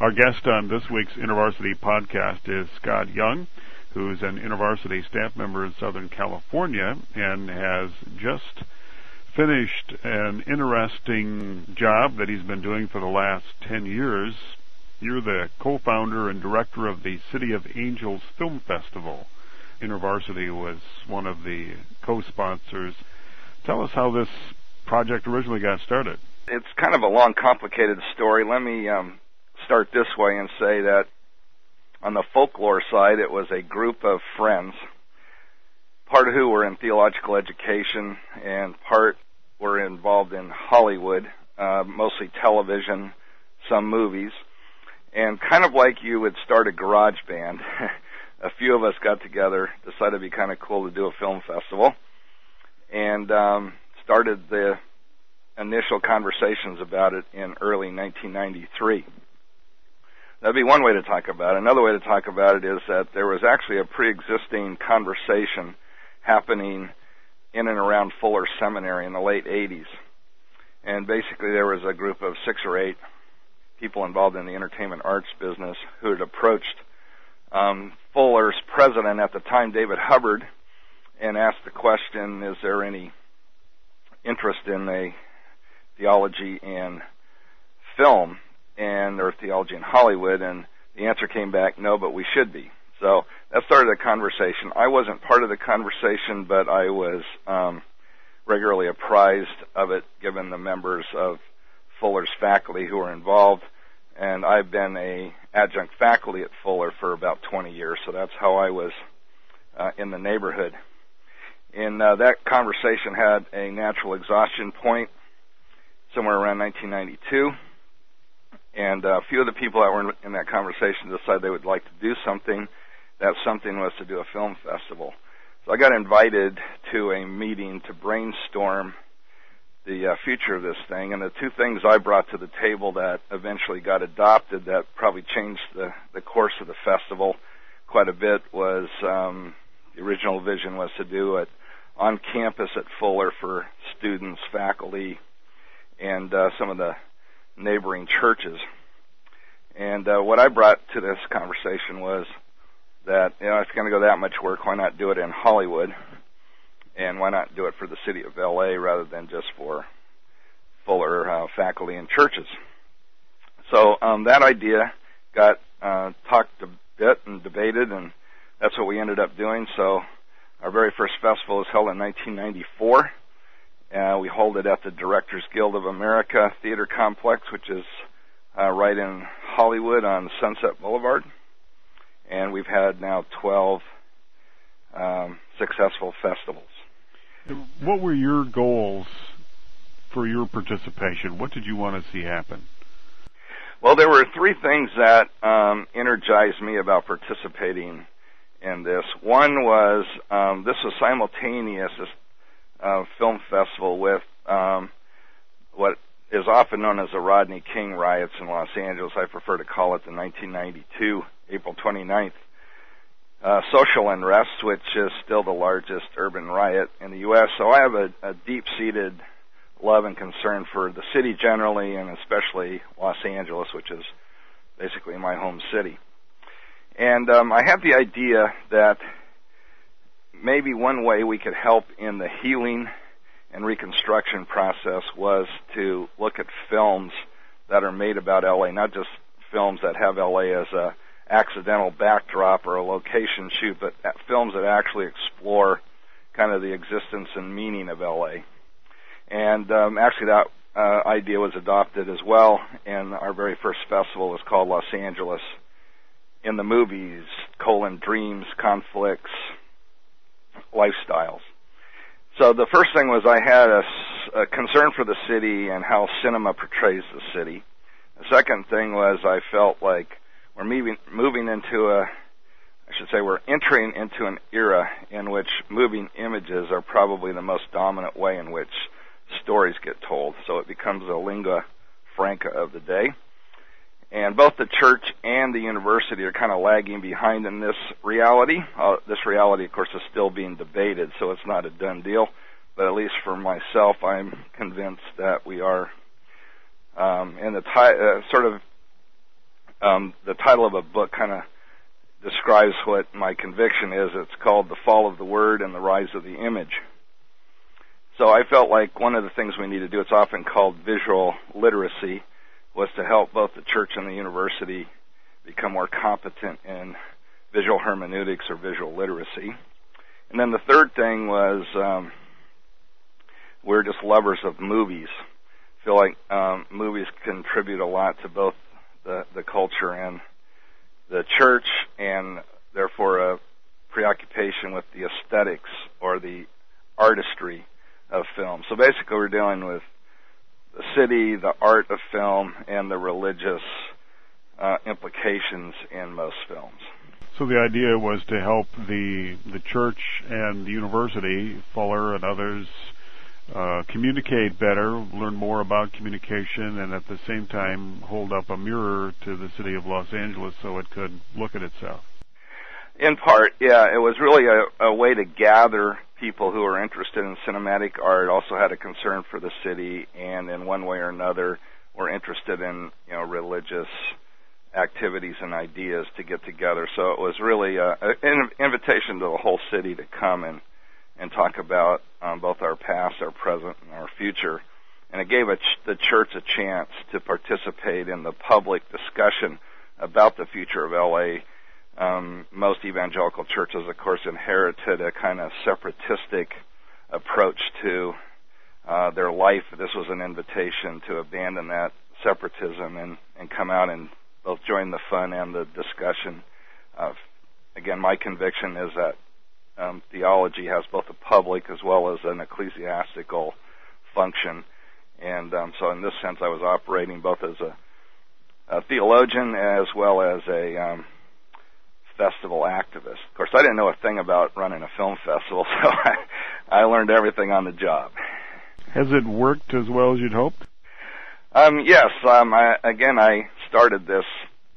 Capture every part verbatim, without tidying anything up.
Our guest on this week's InterVarsity podcast is Scott Young, who's an InterVarsity staff member in Southern California and has just finished an interesting job that he's been doing for the last ten years. You're the co-founder and director of the City of Angels Film Festival. InterVarsity was one of the co-sponsors. Tell us how this project originally got started. It's kind of a long, complicated story. Let me um, start this way and say that on the folklore side, it was a group of friends, part of who were in theological education and part were involved in Hollywood, uh, mostly television, some movies. And kind of like you would start a garage band, a few of us got together, decided it'd be kind of cool to do a film festival, and um, started the initial conversations about it in early nineteen ninety-three. That'd be one way to talk about it. Another way to talk about it is that there was actually a pre-existing conversation happening in and around Fuller Seminary in the late eighties. And basically there was a group of six or eight people involved in the entertainment arts business who had approached um, Fuller's president at the time, David Hubbard, and asked the question, is there any interest in a theology in film and or theology in Hollywood? And the answer came back, no, but we should be. So that started a conversation. I wasn't part of the conversation, but I was um, regularly apprised of it, given the members of Fuller's faculty who were involved. And I've been a adjunct faculty at Fuller for about twenty years, so that's how I was uh, in the neighborhood. And uh, that conversation had a natural exhaustion point somewhere around nineteen ninety-two. And uh, a few of the people that were in that conversation decided they would like to do something. That something was to do a film festival. So I got invited to a meeting to brainstorm the uh, future of this thing. And the two things I brought to the table that eventually got adopted that probably changed the, the course of the festival quite a bit was um, the original vision was to do it on campus at Fuller for students, faculty, and uh, some of the neighboring churches. And uh, what I brought to this conversation was that, you know, if it's going to go that much work, why not do it in Hollywood? And why not do it for the city of L A rather than just for Fuller uh, faculty and churches? So um, that idea got uh, talked a bit and debated, and that's what we ended up doing. So our very first festival was held in nineteen ninety-four. Uh, we hold it at the Directors Guild of America Theater Complex, which is uh, right in Hollywood on Sunset Boulevard. And we've had now twelve um, successful festivals. What were your goals for your participation? What did you want to see happen? Well, there were three things that um, energized me about participating in this. One was um, this was simultaneous, this uh, film festival, with um, what is often known as the Rodney King riots in Los Angeles. I prefer to call it the nineteen ninety-two, April twenty-ninth. Uh, social unrest, which is still the largest urban riot in the U S So I have a, a deep-seated love and concern for the city generally, and especially Los Angeles, which is basically my home city. And um, I had the idea that maybe one way we could help in the healing and reconstruction process was to look at films that are made about L A, not just films that have L A as a accidental backdrop or a location shoot, but films that actually explore kind of the existence and meaning of L A. And um, actually that uh, idea was adopted as well, and our very first festival was called Los Angeles in the Movies, colon, Dreams, Conflicts, Lifestyles. So the first thing was I had a, a concern for the city and how cinema portrays the city. The second thing was I felt like we're moving, moving into a, I should say we're entering into an era in which moving images are probably the most dominant way in which stories get told. So it becomes a lingua franca of the day. And both the church and the university are kind of lagging behind in this reality. Uh, this reality, of course, is still being debated, so it's not a done deal. But at least for myself, I'm convinced that we are um, in the ti- uh, sort of um, the title of a book kind of describes what my conviction is. It's called The Fall of the Word and the Rise of the Image. So I felt like one of the things we need to do, it's often called visual literacy, was to help both the church and the university become more competent in visual hermeneutics or visual literacy. And then the third thing was um, we're just lovers of movies. I feel like um, movies contribute a lot to both the, the culture and the church, and therefore a preoccupation with the aesthetics or the artistry of film. So basically we're dealing with the city, the art of film, and the religious uh, implications in most films. So the idea was to help the the church and the university, Fuller and others, uh, communicate better, learn more about communication, and at the same time hold up a mirror to the city of Los Angeles so it could look at itself. In part, yeah. It was really a, a way to gather people who are interested in cinematic art, also had a concern for the city, and in one way or another were interested in, you know, religious activities and ideas to get together. So it was really a, an invitation to the whole city to come and, and talk about um, both our past, our present, and our future. And it gave a ch- the church a chance to participate in the public discussion about the future of L A. Um, most evangelical churches, of course, inherited a kind of separatistic approach to uh, their life. This was an invitation to abandon that separatism and, and come out and both join the fun and the discussion. Uh, again, my conviction is that um, theology has both a public as well as an ecclesiastical function. And um, so in this sense, I was operating both as a, a theologian as well as a um, festival activist. Of course, I didn't know a thing about running a film festival, so I, I learned everything on the job. Has it worked as well as you'd hoped? Um, yes. Um, I, again, I started this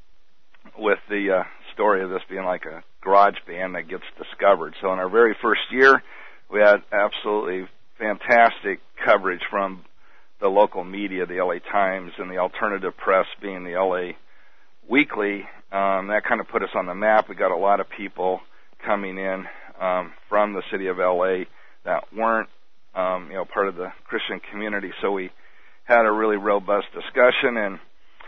with the uh, story of this being like a garage band that gets discovered. So in our very first year, we had absolutely fantastic coverage from the local media, the L A Times, and the alternative press being the L A Weekly. Um, that kind of put us on the map. We got a lot of people coming in um, from the city of L A that weren't, um, you know, part of the Christian community. So we had a really robust discussion, and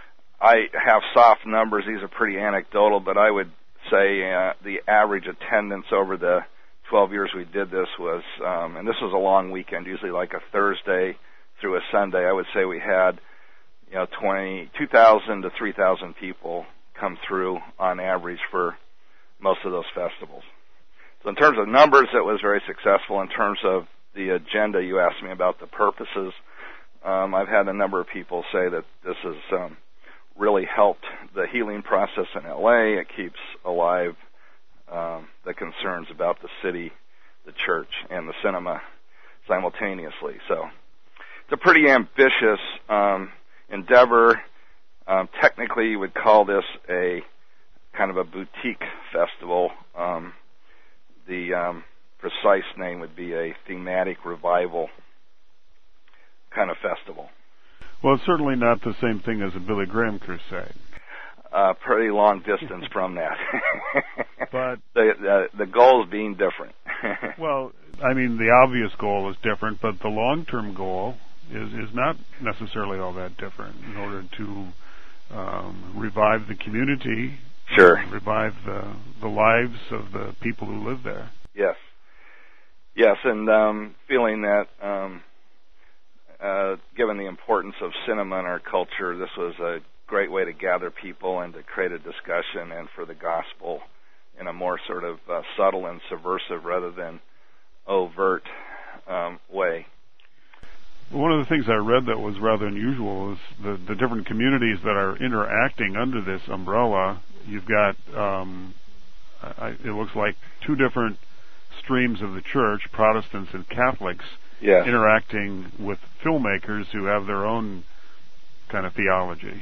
I have soft numbers. These are pretty anecdotal, but I would say uh, the average attendance over the twelve years we did this was, um, and this was a long weekend, usually like a Thursday through a Sunday. I would say we had, you know, twenty, two thousand to three thousand people come through on average for most of those festivals. So in terms of numbers, it was very successful. In terms of the agenda, you asked me about the purposes. Um, I've had a number of people say that this has um, really helped the healing process in L A. It keeps alive um, the concerns about the city, the church, and the cinema simultaneously. So it's a pretty ambitious um, endeavor. Um, technically, you would call this a kind of a boutique festival. Um, the um, precise name would be a thematic revival kind of festival. Well, it's certainly not the same thing as a Billy Graham crusade. Uh, pretty long distance from that. But the, the the goals being different. Well, I mean, the obvious goal is different, but the long-term goal is is not necessarily all that different. In order to um, revive the community, sure, revive the the lives of the people who live there. Yes, yes, and um, feeling that. Um, Uh, given the importance of cinema in our culture, this was a great way to gather people and to create a discussion and for the gospel in a more sort of uh, subtle and subversive rather than overt um, way. One of the things I read that was rather unusual is the, the different communities that are interacting under this umbrella. You've got, um, I, it looks like two different streams of the church, Protestants and Catholics, yes, interacting with filmmakers who have their own kind of theology.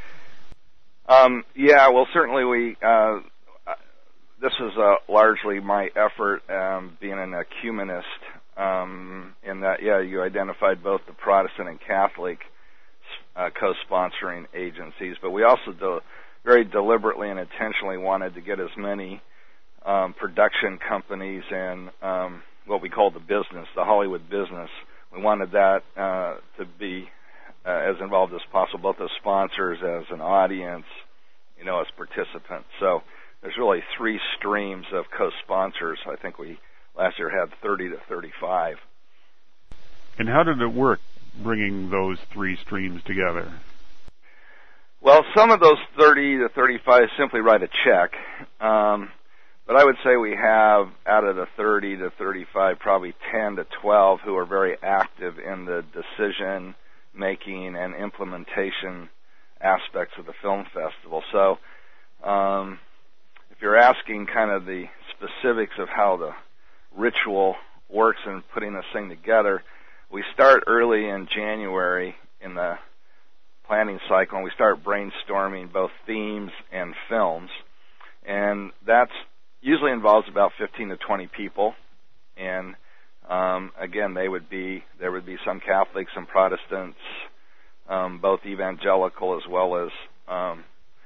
Um, yeah, well, certainly we, uh, this was uh, largely my effort um, being an ecumenist um, in that, yeah, you identified both the Protestant and Catholic uh, co-sponsoring agencies, but we also do, very deliberately and intentionally wanted to get as many um, production companies and um, what we call the business, the Hollywood business. We wanted that uh, to be uh, as involved as possible, both as sponsors, as an audience, you know, as participants. So there's really three streams of co-sponsors. I think we last year had thirty to thirty-five. And how did it work, bringing those three streams together? Well, some of those thirty to thirty-five simply write a check. Um, but I would say we have, out of the thirty to thirty-five, probably ten to twelve who are very active in the decision-making and implementation aspects of the film festival. So um, if you're asking kind of the specifics of how the ritual works in putting this thing together, we start early in January in the planning cycle, and we start brainstorming both themes and films. And that's usually involves about fifteen to twenty people. And um, again, they would be there would be some Catholics, some Protestants, um, both evangelical as well as um,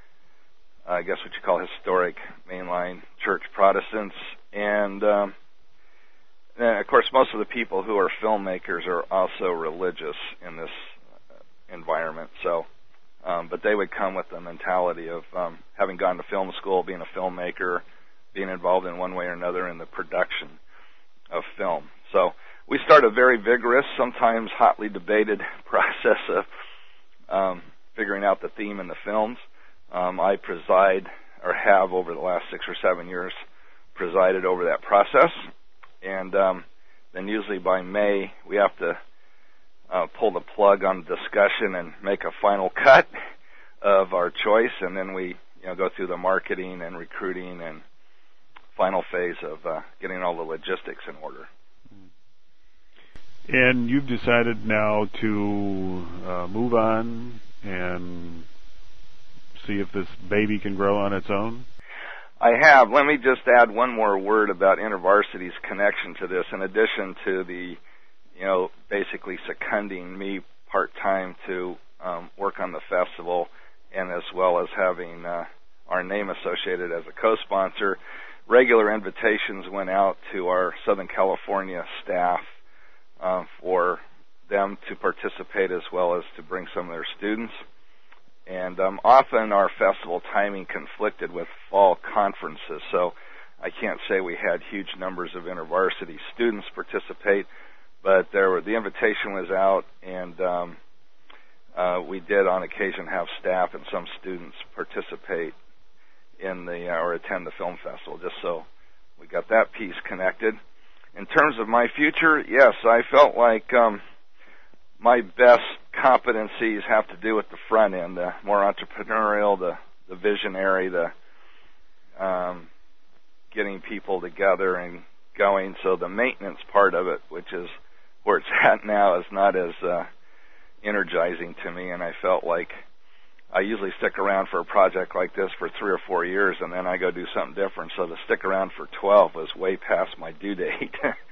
I guess what you call historic mainline church Protestants. And um, And of course, most of the people who are filmmakers are also religious in this environment. So, um, but they would come with the mentality of um, having gone to film school, being a filmmaker, being involved in one way or another in the production of film. So we start a very vigorous, sometimes hotly debated process of um, figuring out the theme in the films. Um, I preside, or have over the last six or seven years, presided over that process. And um, then usually by May, we have to uh, pull the plug on discussion and make a final cut of our choice, and then we you know, go through the marketing and recruiting and final phase of uh, getting all the logistics in order. And you've decided now to uh, move on and see if this baby can grow on its own? I have. Let me just add one more word about InterVarsity's connection to this. In addition to the, you know, basically seconding me part-time to um, work on the festival, and as well as having uh, our name associated as a co-sponsor, regular invitations went out to our Southern California staff uh, for them to participate as well as to bring some of their students. And um, often our festival timing conflicted with fall conferences, so I can't say we had huge numbers of InterVarsity students participate, but there were, the invitation was out, and um, uh, we did on occasion have staff and some students participate in the uh, or attend the film festival, just so we got that piece connected. In terms of my future, yes, I felt like um, my best competencies have to do with the front end, the more entrepreneurial, the, the visionary, the um, getting people together and going. So the maintenance part of it, which is where it's at now, is not as uh, energizing to me, and I felt like I usually stick around for a project like this for three or four years, and then I go do something different. So to stick around for twelve was way past my due date.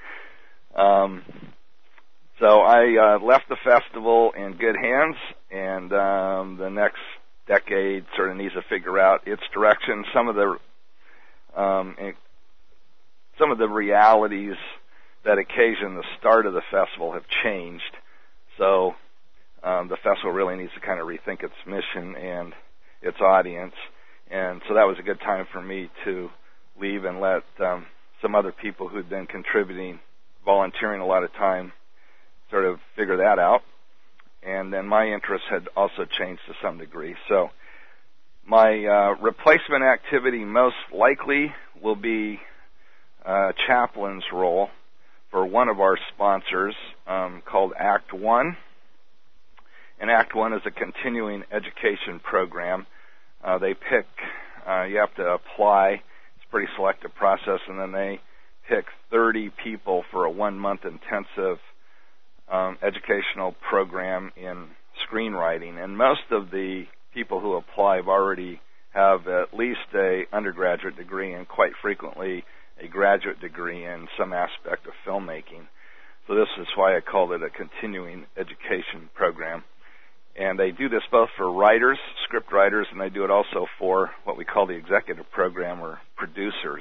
um, So I uh, left the festival in good hands, and um, the next decade sort of needs to figure out its direction. Some of the um, some of the realities that occasion the start of the festival have changed. So um, the festival really needs to kind of rethink its mission and its audience. And so that was a good time for me to leave and let um, some other people who'd been contributing, volunteering a lot of time, sort of figure that out. And then my interests had also changed to some degree. So my uh, replacement activity most likely will be a chaplain's role for one of our sponsors um, called Act One. And Act One is a continuing education program. Uh, they pick, uh, you have to apply. It's a pretty selective process, and then they pick thirty people for a one-month intensive Um, educational program in screenwriting, and most of the people who apply have already have at least a undergraduate degree and quite frequently a graduate degree in some aspect of filmmaking. So this is why I called it a continuing education program. And they do this both for writers, script writers, and they do it also for what we call the executive program or producers.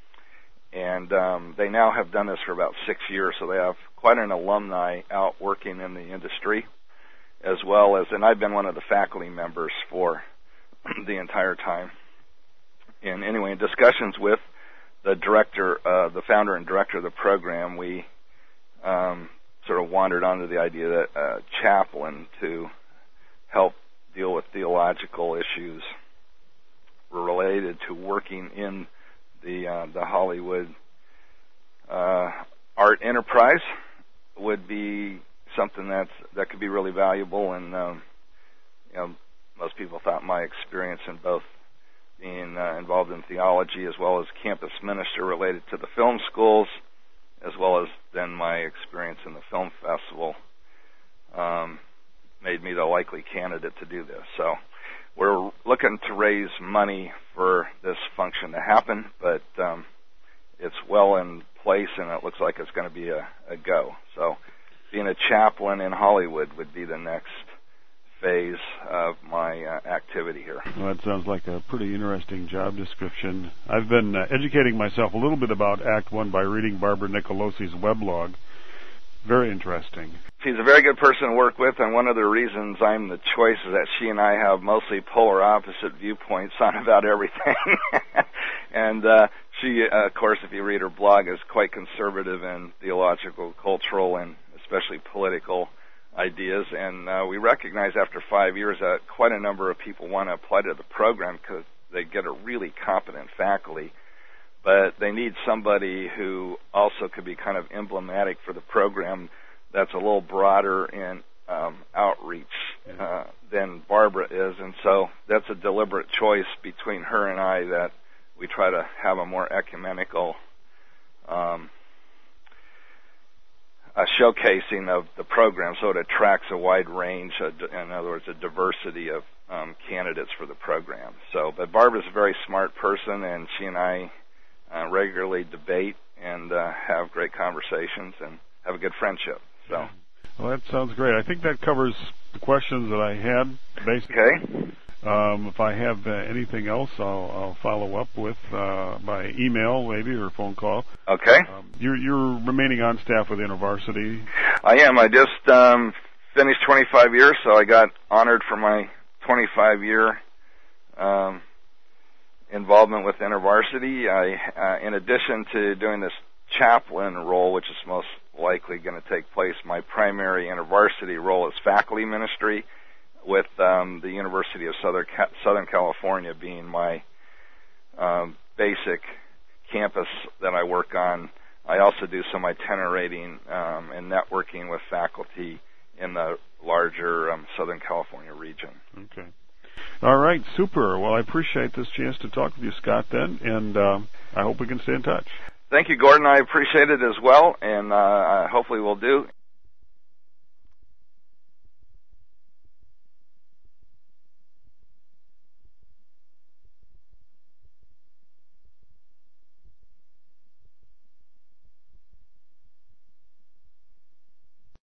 And um, they now have done this for about six years, so they have quite an alumni out working in the industry, as well as, and I've been one of the faculty members for the entire time. And anyway, in discussions with the director, uh, the founder and director of the program, we um, sort of wandered onto the idea that uh, chaplain to help deal with theological issues related to working in the uh, the Hollywood uh, art enterprise would be something that's that could be really valuable. And um, you know, most people thought my experience in both being uh, involved in theology as well as campus minister related to the film schools, as well as then my experience in the film festival, um, made me the likely candidate to do this. So we're looking to raise money for this function to happen, but um, it's well in place, and it looks like it's going to be a, a go. So being a chaplain in Hollywood would be the next phase of my uh, activity here. Well, that sounds like a pretty interesting job description. I've been uh, educating myself a little bit about Act One by reading Barbara Nicolosi's weblog. Very interesting. She's a very good person to work with, and one of the reasons I'm the choice is that she and I have mostly polar opposite viewpoints on about everything. and uh, she, uh, of course, if you read her blog, is quite conservative in theological, cultural, and especially political ideas. And uh, we recognize after five years that quite a number of people want to apply to the program because they get a really competent faculty, but they need somebody who also could be kind of emblematic for the program that's a little broader in um, outreach uh, than Barbara is. And so that's a deliberate choice between her and I, that we try to have a more ecumenical um, a showcasing of the program, so it attracts a wide range, of, in other words, a diversity of um, candidates for the program. So, but Barbara's a very smart person, and she and I uh, regularly debate and uh, have great conversations and have a good friendship. So, well, that sounds great. I think that covers the questions that I had, basically. Okay. Um, if I have uh, anything else, I'll, I'll follow up with uh, by email, maybe, or phone call. Okay. Um, you're, you're remaining on staff with InterVarsity. I am. I just um, finished twenty-five years, so I got honored for my twenty-five year um, involvement with InterVarsity. I, uh, in addition to doing this chaplain role, which is most likely going to take place, my primary InterVarsity role is faculty ministry, with um, the University of Southern, Ca- Southern California being my um, basic campus that I work on. I also do some itinerating um, and networking with faculty in the larger um, Southern California region. Okay. All right, super. Well, I appreciate this chance to talk with you, Scott, then, and uh, I hope we can stay in touch. Thank you, Gordon. I appreciate it as well, and uh, hopefully we'll do.